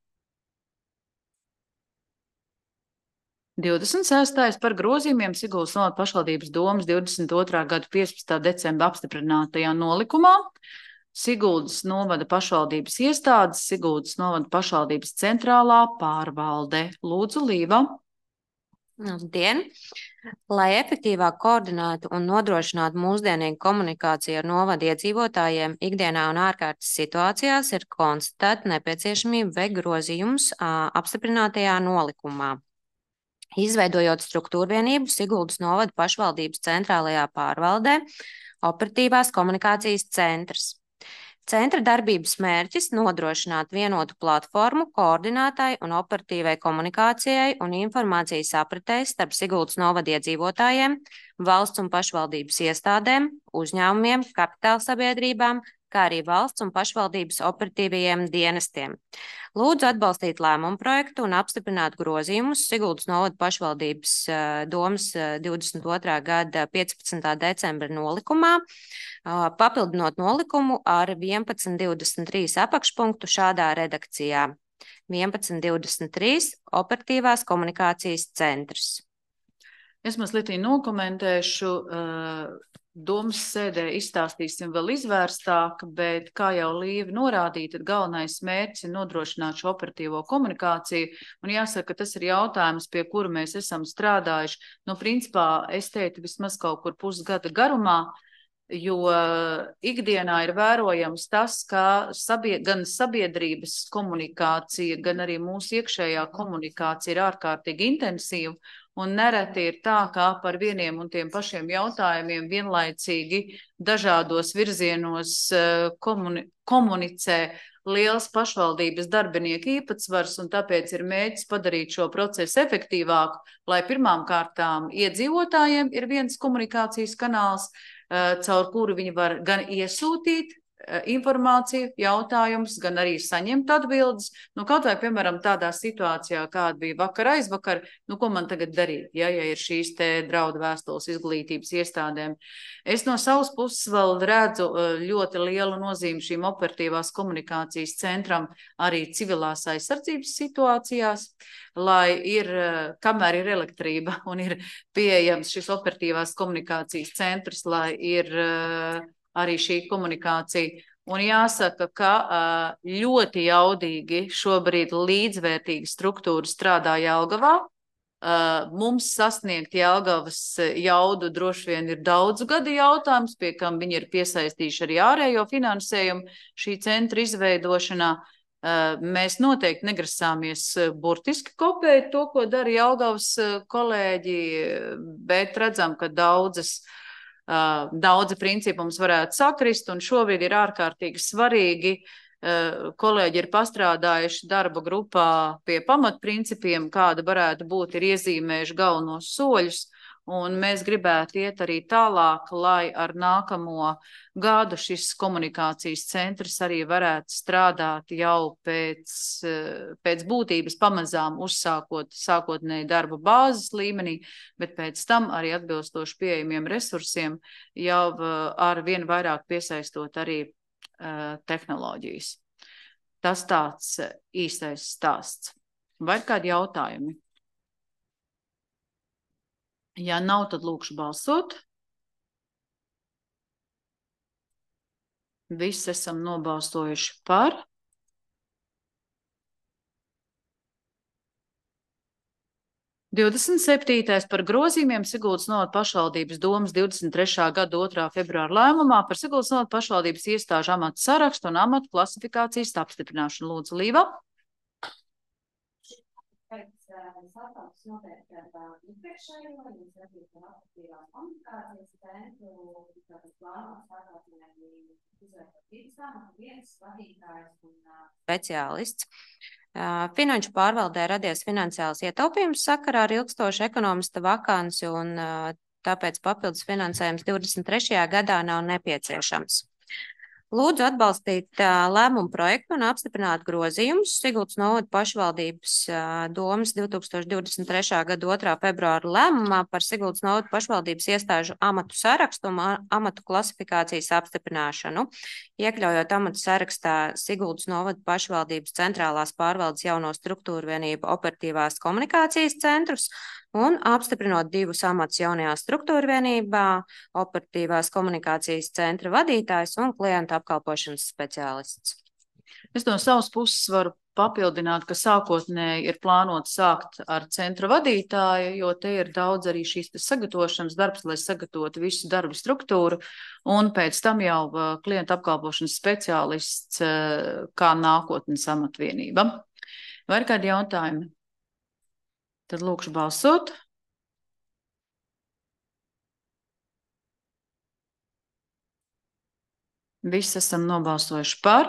S1: divdesmit sestais par grozījumiem Siguldas novada pašvaldības domas divdesmit otrā gada piecpadsmitā decembra apstiprinātajā nolikumā. Siguldas novada pašvaldības iestādes, Siguldas novada pašvaldības centrālā pārvalde. Lūdzu, Līva.
S12: Labdien! Lai efektīvāk koordinētu un nodrošinātu mūsdienīgu komunikāciju ar novada iedzīvotājiem ikdienā un ārkārtas situācijās, ir konstatēta nepieciešamība veikt grozījumus apstiprinātajā nolikumā. Izveidojot struktūrvienību Siguldas novada pašvaldības centrālajā pārvaldē, operatīvās komunikācijas centrs. Centra darbības mērķis nodrošināt vienotu platformu koordinātai un operatīvai komunikācijai un informācijas apritei starp Siguldas novada iedzīvotājiem, valsts un pašvaldības iestādēm, uzņēmumiem, kapitāla sabiedrībām, kā arī valsts un pašvaldības operatīvajiem dienestiem. Lūdzu atbalstīt lēmumu projektu un apstiprināt grozījumus Siguldas novada pašvaldības domas divdesmit otrā gada piecpadsmitā decembra nolikumā, papildinot nolikumu ar vienpadsmit divdesmit trīs apakšpunktu šādā redakcijā. vienpadsmit divdesmit trīs operatīvās komunikācijas centrs.
S1: Es mazliet nokomentēšu. Domas sēdē izstāstīsim vēl izvērstāk, bet, kā jau Līva norādīja, tad galvenais mērķis ir nodrošināt šo operatīvo komunikāciju. Un jāsaka, ka tas ir jautājums, pie kura mēs esam strādājuši. Nu, principā, es teiktu, vismaz kaut kur pusgada garumā, jo ikdienā ir vērojams tas, ka sabie, gan sabiedrības komunikācija, gan arī mūsu iekšējā komunikācija ir ārkārtīgi intensīva, un nereti ir tā, kā par vieniem un tiem pašiem jautājumiem vienlaicīgi dažādos virzienos komuni, komunicē liels pašvaldības darbinieku īpatsvars, un tāpēc ir mēģis padarīt šo procesu efektīvāku, lai pirmām kārtām iedzīvotājiem ir viens komunikācijas kanāls, caur kuru viņi var gan iesūtīt informāciju, jautājumus, gan arī saņemt atbildes. Nu, kaut vai, piemēram, tādā situācijā, kāda bija vakar aizvakar, nu, ko man tagad darīt, ja, ja ir šīs te draudu vēstules izglītības iestādēm. Es no savas puses vēl redzu ļoti lielu nozīmi šīm operatīvās komunikācijas centram arī civilās aizsardzības situācijās, lai ir, kamēr ir elektrība un ir pieejams šis operatīvās komunikācijas centrs, lai ir arī šī komunikācija. Un jāsaka, ka ļoti jaudīgi šobrīd līdzvērtīgi struktūra strādā Jelgavā. Mums sasniegt Jelgavas jaudu droši vien ir daudzu gadu jautājums, pie kam viņi ir piesaistījuši arī ārējo finansējumu šī centra izveidošanā. Mēs noteikti negrasāmies burtiski kopēt to, ko dara Jelgavas kolēģi, bet redzam, ka daudzas Daudzi principi mums varētu sakrist, un šobrīd ir ārkārtīgi svarīgi. Kolēģi ir pastrādājuši darba grupā pie pamatprincipiem, kāda varētu būt, ir iezīmējuši galvenos soļus, un mēs gribētu iet arī tālāk, lai ar nākamo gadu šis komunikācijas centrs arī varētu strādāt jau pēc, pēc būtības pamazām uzsākot sākotnēji darba bāzes līmenī, bet pēc tam arī atbilstoši pieejamiem resursiem jau ar vien vairāk piesaistot arī uh, tehnoloģijas. Tas tāds īstais stāsts. Vai ir kādi jautājumi? Ja nav, tad lūkšu balsot. Visi esam nobalsojuši par. divdesmit septītais par grozījumiem Siguldas novada pašvaldības domas divdesmit trešā gada otrā februāra lēmumā par Siguldas novada pašvaldības iestāžu amatu sarakstu un amatu klasifikācijas apstiprināšanu. Lūdzu, Līva. Satauks noteikti ar iepriekšējo, jūs redzat ar aktīvās komunikācijas centru, tātad plānos sākotnēji izvērtot divas amatu, viens vadītājs un speciālists. Finanšu pārvaldē radies finansiāls ietaupījums sakarā ar ilgstošu ekonomista vakanci, un tāpēc papildus finansējums divdesmit trešajā gadā nav nepieciešams. Lūdzu atbalstīt lēmumu projektu un apstiprināt grozījumus Siguldas novada pašvaldības domas divi tūkstoši divdesmit trešā gada otrā februāra lēmumā par Siguldas novada pašvaldības iestāžu amatu sarakstu un amatu klasifikācijas apstiprināšanu, iekļaujot amatu sarakstā Siguldas novada pašvaldības centrālās pārvaldes jauno struktūru vienību operatīvās komunikācijas centrus un apstiprinot divus amatus jaunajā struktūra vienībā, operatīvās komunikācijas centra vadītājs un klientu apkalpošanas speciālists. Es no savas puses varu papildināt, ka sākotnēji ir plānots sākt ar centra vadītāju, jo te ir daudz arī šīs sagatavošanas darbs, lai sagatavotu visu darbu struktūru, un pēc tam jau klientu apkalpošanas speciālists kā nākotnes amatvienība. Vai ir kādi jautājumi? Tad lūkšu balsot. Visi esam nobalsojuši par.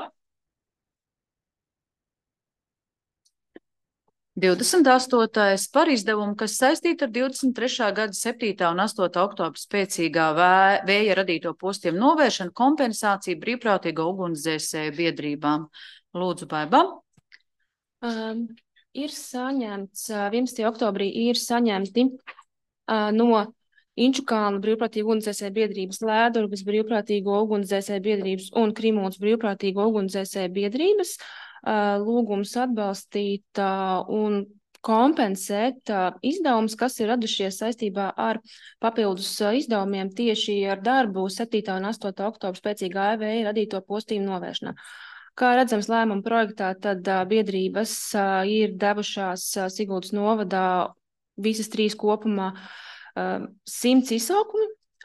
S1: divdesmit astotais par izdevumu, kas saistīta ar divdesmit trešā gada septītā un astotā oktobra spēcīgā vēja radīto postiem novēršanu, kompensāciju brīvprātīgo ugunsdzēsēju biedrībām. Lūdzu, Baiba.
S5: Um. Ir saņemts, vienpadsmitajā oktobrī ir saņemti uh, no Inčukalna brīvprātīgo ugunsdzēsēju biedrības, Lēdurgas brīvprātīgo ugunsdzēsēju biedrības un Krimūnas brīvprātīgo ugunsdzēsēju biedrības uh, lūgums atbalstīt uh, un kompensēt uh, izdevumus, kas ir radušies saistībā ar papildus uh, izdevumiem tieši ar darbu septītā un astotā oktobra spēcīgā vēja radīto postījumu novēršanā. Kā redzams lēmuma projektā, tad uh, biedrības uh, ir devušās uh, Siguldas novadā visas trīs kopumā uh, simts izsaukumi,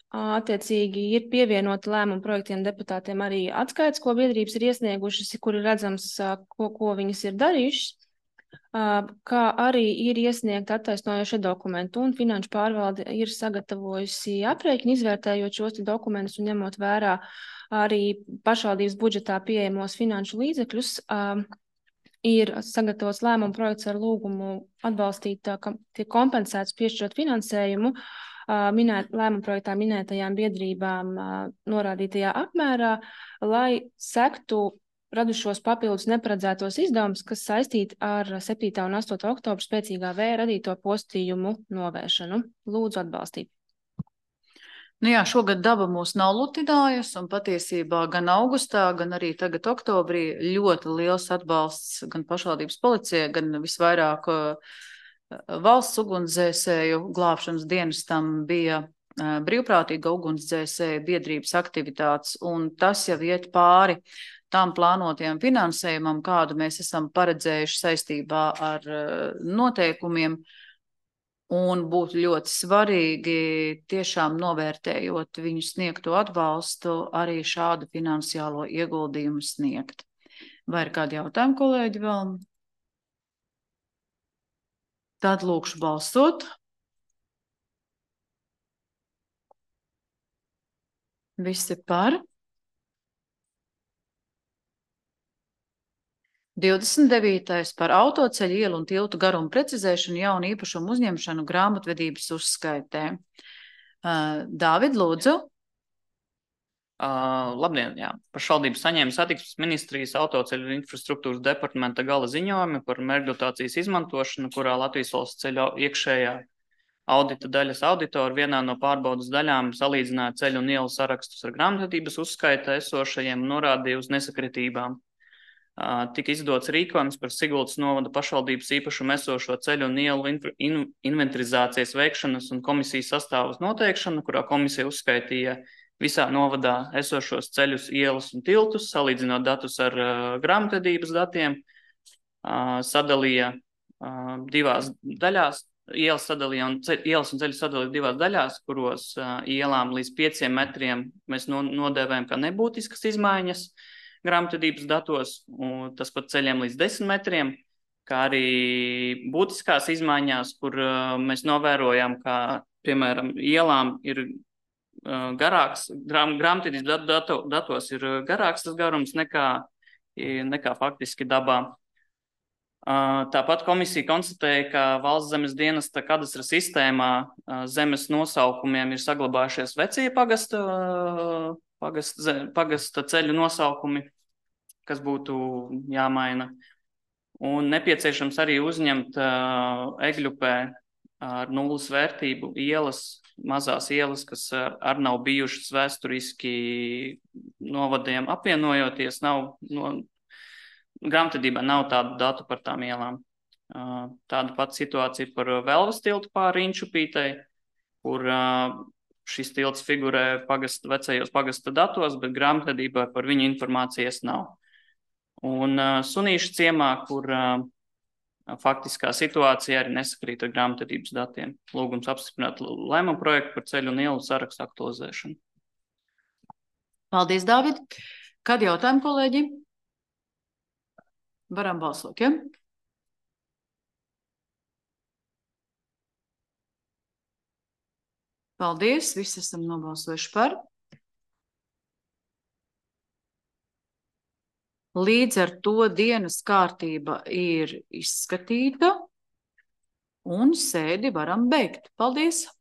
S5: Attiecīgi ir pievienoti lēmumu projektiem deputātiem arī atskaits, ko biedrības ir iesniegušas, kur ir redzams, ko, ko viņas ir darījušas, kā arī ir iesniegt attaisnojošie dokumenti, un Finanšu pārvalde ir sagatavojusi aprēķinu, izvērtējot šos dokumentus un ņemot vērā arī pašvaldības budžetā pieejamos finanšu līdzekļus, ir sagatavots lēmumu projekts ar lūgumu atbalstīt, ka tiek kompensēts piešķirot finansējumu minēt, lēmuma projektā minētajām biedrībām norādītajā apmērā, lai sektu radušos papildus neparedzētos izdevumus, kas saistīti ar septītā un astotā oktobra spēcīgā vēja radīto postījumu novēršanu. Lūdzu atbalstīt.
S1: Nu jā, šogad daba mūs nav lutinājusi, un patiesībā gan augustā, gan arī tagad oktobrī ļoti liels atbalsts gan pašvaldības policijai, gan visvairāk valsts ugunsdzēsēju glābšanas dienestam bija brīvprātīga ugunsdzēsēju biedrības aktivitātes, un tas jau iet pāri tām plānotajām finansējumam, kādu mēs esam paredzējuši saistībā ar noteikumiem, un būtu ļoti svarīgi tiešām novērtējot viņu sniegto atbalstu, arī šādu finansiālo ieguldījumu sniegt. Vai ir kādi jautājumi, kolēģi, vēl? Tad lūkšu balsot. Visi par. divdesmit devītais par autoceļu, ielu un tiltu garumu precizēšanu, jaunu īpašumu uzņemšanu grāmatvedības uzskaitē. Dāvid, lūdzu.
S13: Uh, labdien, jā. Pašvaldības saņēma satiksmes ministrijas autoceļu infrastruktūras departamenta gala ziņojumi par mērķdotācijas izmantošanu, kurā Latvijas valsts ceļu iekšējā audita daļas auditori vienā no pārbaudas daļām salīdzināja ceļu un ielu sarakstus ar grāmatvedības uzskaita esošajiem un norādīja uz nesakritībām. Uh, tika izdots rīkojums par Sigultas novada pašvaldības īpašumu esošo ceļu un ielu in inventarizācijas veikšanas un komisijas sastāvus noteikšanu, kurā komisija uzskaitīja visā novadā esošos ceļus, ielas un tiltus, salīdzinot datus ar uh, grāmatvedības datiem, uh, sadalīja uh, divās daļās, ielas, sadalīja un ceļ, ielas un ceļus sadalīja divās daļās, kuros uh, ielām līdz pieciem metriem mēs no, nodēvējam kā nebūtiskas izmaiņas grāmatvedības datos, un tas pat ceļiem līdz desmit metriem, kā arī būtiskās izmaiņās, kur uh, mēs novērojam, ka, piemēram, ielām ir garāks, grāmatvedības datu, datos ir garāks tas garums nekā, nekā faktiski dabā. Tāpat komisija konstatēja, ka valsts zemes dienesta kadastra sistēmā zemes nosaukumiem ir saglabājušies vecie pagasta, pagasta, pagasta ceļu nosaukumi, kas būtu jāmaina. Un nepieciešams arī uzņemt Egļupē ar nulles vērtību ielas, mazās ielas, kas ar nav bijušas vēsturiski novadiem apvienojoties, nav, no, grāmatvedībā nav tādu datu par tām ielām. Tāda pati situācija par Velvas tiltu pāri Inčupītei, kur šis tilts figurē pagasta, vecajos pagasta datos, bet grāmatvedībā par viņu informācijas nav. Un Sunīšu ciemā, kur faktiskā situācija arī nesakrīt ar grāmatvedības datiem. Lūgums apstiprināt lēmumu projektu par ceļu un ielu sarakstu aktualizēšanu.
S1: Paldies, Dāvid. Kādi jautājumi, kolēģi? Varam balsot, ja? Paldies, visi esam nobalsojuši par. Līdz ar to dienas kārtība ir izskatīta un sēdi varam beigt. Paldies!